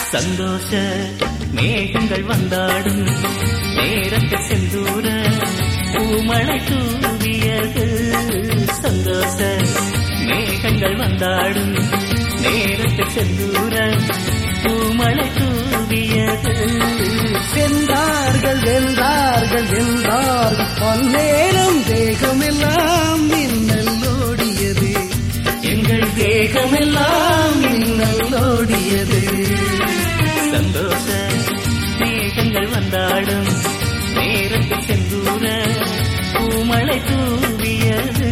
சந்தோஷ மேகங்கள் வந்தாடும் நேரத்து செந்தூர பூமழை தூவியது. சந்தோஷ மேகங்கள் வந்தாடும் நேரத்து செந்தூர பூமழை தூவியது. சென்றார்கள் வென்றார்கள் வென்றார்கள் பன்னேரம் தேகமெல்லாம் மின்னல் ஓடியது. எங்கள் தேகமெல்லாம் மின்னல் ஓடியது. சந்தோஷ மேகங்கள் வந்தாடும் நேரத்து செந்தூர பூமழை தூவியது.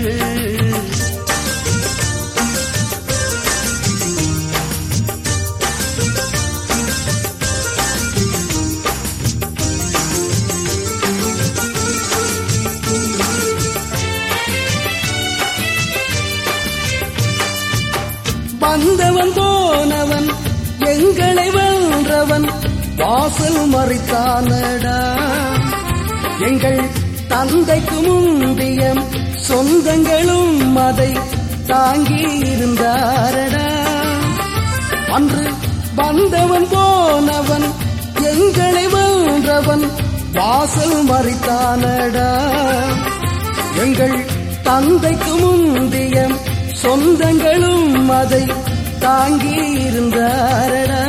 வந்தவன் போனவன் எங்களை வென்றவன் வாசல் மறித்தானடா. எங்கள் தந்தைக்கு முந்திய சொந்தங்களும் அதை தாங்கி இருந்தாரடா. அன்று வந்தவன் போனவன் எங்களை வென்றவன் வாசல் மறித்தானடா. எங்கள் தந்தைக்கு முந்திய சொந்தங்களும் அதை தாங்கி இருந்தாரடா,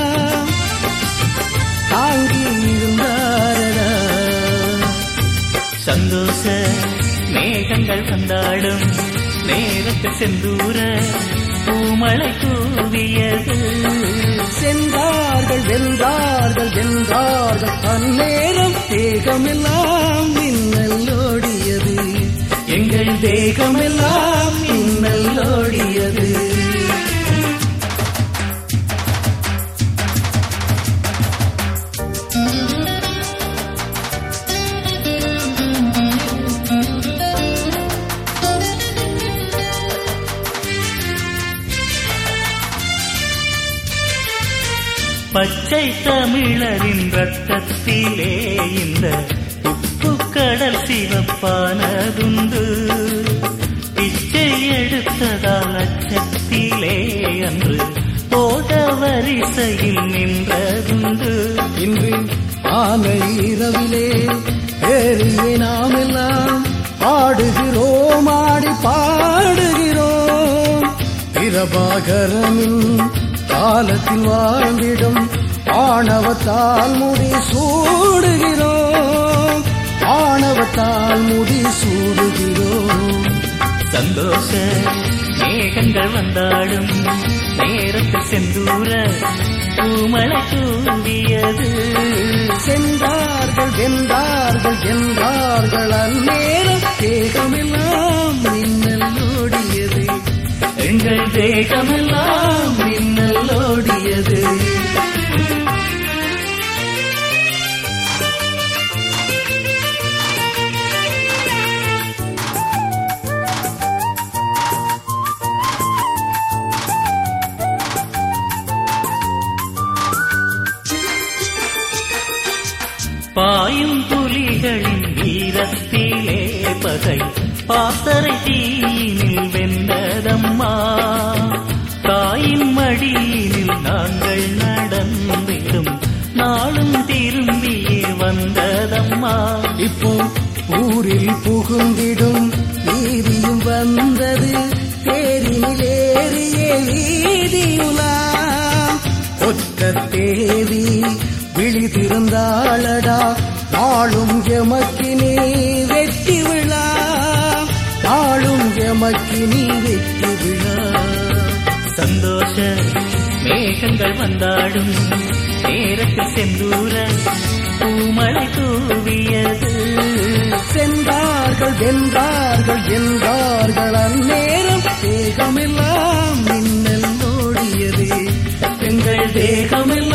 தாங்கி இருந்தாரடா. சந்தோஷ மேகங்கள் வந்தாடும் நேரத்து செந்தூர பூமழை தூவியது. சென்றார்கள் வென்றார்கள் வென்றார்கள் அந்நேரம் தேகமெல்லாம் மின்னல் ஓடியது. எங்கள் தேகமெல்லாம் மின்னல் ஓடியது. பச்சை தமிழரின் ரத்தத்திலே இந்த உப்பு கடல் சிவப்பானதுண்டு. பிச்சை எடுத்ததால் அச்சத்திலே அன்று போத வரிசையில் நின்றதுண்டு. இன்று ஆனை இரவிலே ஏறியே நாம் எல்லாம் பாடுகிறோம், ஆடி பாடுகிறோம். பிரபாகரனின் காலத்தில் வாழ்ந்திடும் ஆணவத்தால் முடி சூடுகிறோம், ஆணவத்தால் முடி சூடுகிறோம். சந்தோஷ மேகங்கள் வந்தாடும் நேரத்து செந்தூர பூமழை தூவியது. சென்றார்கள் வென்றார்கள் என்றார்கள் அந்நேரம் தேகமெல்லாம் மின்னல் ஓடியது. எங்கள் தேகமெல்லாம் மின்னல் ஓடியது. பாயும் புலிகளின் வீரத்திலே பகை பாசறை தீயினில் வென்றதம்மா. தாயின் மடியினில் நாங்கள் நடந்திடும் நாளும் திரும்பியே வந்ததம்மா. இப்போ ஊரில் புகுந்திடும் நீதியும் வந்தது. தேரினிலேறியே வீதியுலாம் ஒற்ற தேவி விழித்திருந்தாளடா. நாளும் எமக்கினி வெற்றி விழா, நாளும் எமக்கினி வெற்றி விழா. சந்தோஷ மேகங்கள் வந்தாடும் நேரத்து செந்தூர பூமழை தூவியது. சென்றார்கள் வென்றார்கள் என்றார்கள் அந்நேரம் தேகமெல்லாம் மின்னல் ஓடியது. எங்கள் தேகமெல்லாம்